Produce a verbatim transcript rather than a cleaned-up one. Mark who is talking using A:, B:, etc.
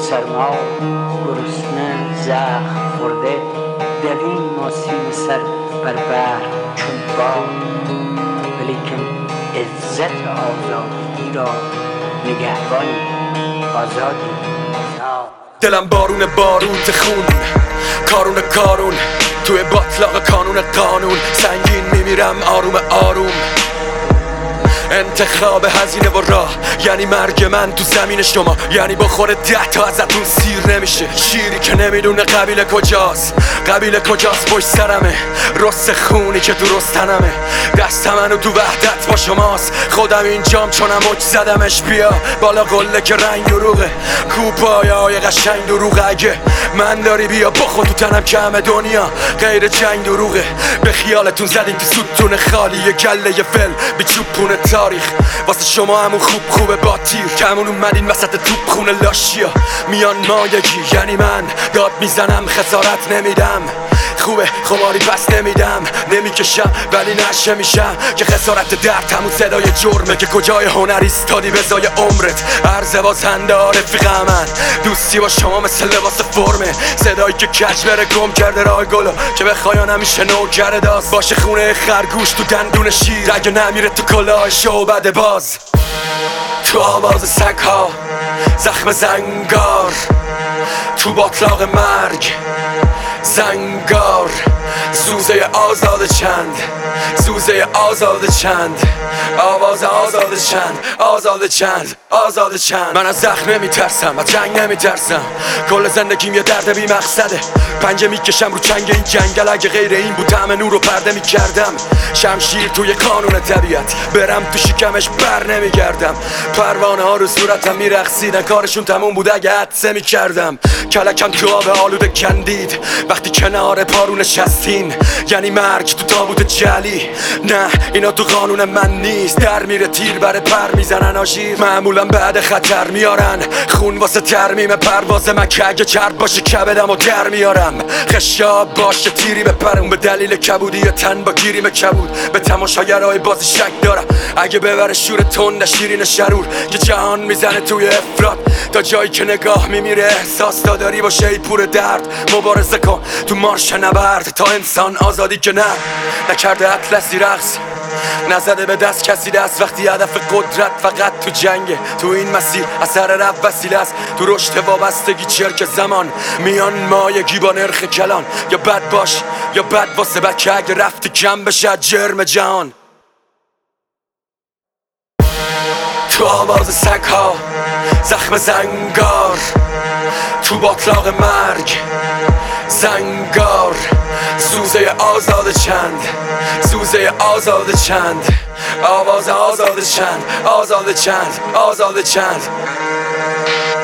A: سرما گرسنه زخم خورده دویم و سیم سر بر بر چون باد، ولیکن عزت آزادی را نگهبان آزادی آزاد.
B: دلم بارون باروت خون، کارون کارون توی باطلاق کانون قانون، سنگین میمیرم آروم آروم. انتخاب هزینه و راه یعنی مرگ من تو زمین شما، یعنی بخوره ده تا ازتون سیر نمیشه. شیری که نمیدونه قبیله کجاست، قبیله کجاست پشت سرمه، رست خونی که تو رستنمه. دست منو تو وحدت با شماست، خودم اینجام چونم مچ زدمش. بیا بالا قله که رنگ دروغه، کوپای های قشنگ دروغه. اگه من داری بیا بخون تو تنم که همه دنیا غیر جنگ دروغه. به خیالتون زدین تو ستون خالی یه گله یه فل بی چوبونه تاریخ، واسه شما همون خوب خوبه با تیر. کمون اومدین وسط توپ خونه لاشیا، میان مایگی یعنی من داد میزنم خسارت نمیدم. خوبه خماری پس نمیدم، نمیکشم ولی نشه میشم که خسارت درد همون صدای جرمه. که کجای هنر ایستادی به زای عمرت، عرض بازنده رفیق من. دوستی با شما مثل لباس فرمه، صدایی که کج بره گم کرده راه گلو، که به خایان همیشه نوکر داست باشه خونه خرگوش تو دندون شیر. اگه نمیره تو کلاه شعبده باز، تو آواز سگ ها زخم زنگار، تو باطلاق مرگ زنگار. زوزه آزاد چند، زوزه آزاد چند، آواز آزاد چند، آزاد چند، آزاد چند. من از زخم نمیترسم، از جنگ نمیترسم، کل زندگیم یه درد بی مقصده. پنجه میکشم رو چنگ این جنگل، اگه غیر این بود طعم نور رو پرده میکردم. شمشیر توی قانون طبیعت، برم تو شکمش بر نمیگردم. پروانه ها رو صورتم میرقصیدن، کارشون تموم بود اگه حدسه میکردم. کلکم تو آب آلوده کندید وقتی کنار پارو نشستین، یعنی مرگ تو تابوت جلی. نه اینا تو قانون من نیست، در میره تیر بره پر میزنن آژیر. معمولا بعد خطر میارن خون واسه ترمیم پرواز من، که اگه چرب باشه کبدم و در میارم. خشاب باشه تیری بپرم، به دلیل کبودی یا تن با گیریم کبود. به تماشاگرای بازی شک دارم، اگه ببره شور تند شیرین شرور که جهان میزنه توی افراد. تا جایی که نگاه میمیره احساس داری باشه ای پور درد. مبارزه کن تو مارش نبرد تا انسان آزادی که نه نکرده اطلسی رقص، نزده به دست کسی دست. وقتی هدف قدرت فقط تو جنگه، تو این مسیر اثر رفت وسیله است. تو رشد وابستگی چرک زمان، میان مایگی با نرخ کلان. یا بد باش یا بد واسه بد، که اگه رفتی کم بشه جرم جهان. تو آواز سگ ها زخم زنگار، تو باطلاق مرگ زنگار. زوزه آزاد چند، زوزه آزاد چند، آواز آزاد چند، آزاد چند، آزاد چند.